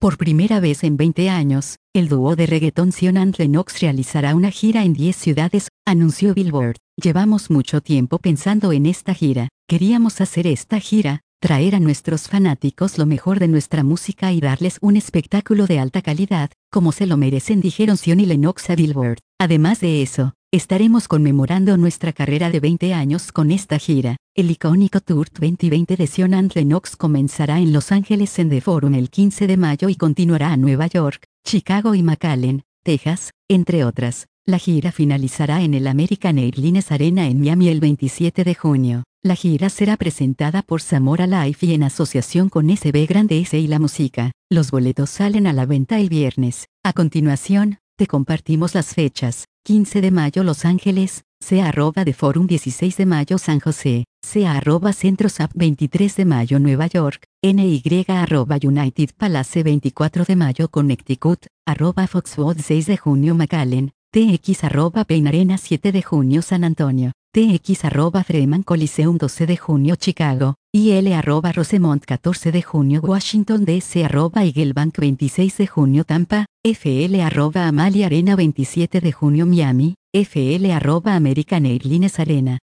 Por primera vez en 20 años, el dúo de reggaetón Zion and Lennox realizará una gira en 10 ciudades, anunció Billboard. Llevamos mucho tiempo pensando en esta gira. Queríamos hacer esta gira, traer a nuestros fanáticos lo mejor de nuestra música y darles un espectáculo de alta calidad, como se lo merecen, dijeron Zion y Lennox a Billboard. Además de eso, estaremos conmemorando nuestra carrera de 20 años con esta gira. El icónico Tour 2020 de Zion and Lennox comenzará en Los Ángeles en The Forum el 15 de mayo y continuará a Nueva York, Chicago y McAllen, Texas, entre otras. La gira finalizará en el American Airlines Arena en Miami el 27 de junio. La gira será presentada por Zamora Life y en asociación con SB Grande S y La Música. Los boletos salen a la venta el viernes. A continuación, te compartimos las fechas. 15 de mayo Los Ángeles, @The Forum 16 de mayo San José, @CentroSap 23 de mayo Nueva York, NY @United Palace 24 de mayo Connecticut, @Foxwood 6 de junio McAllen, TX @Pain Arena 7 de junio San Antonio, TX @Freeman Coliseum 12 de junio Chicago, IL @Rosemont 14 de junio Washington DC @Eaglebank 26 de junio Tampa, FL @Amalie Arena 27 de junio Miami, FL @American Airlines Arena.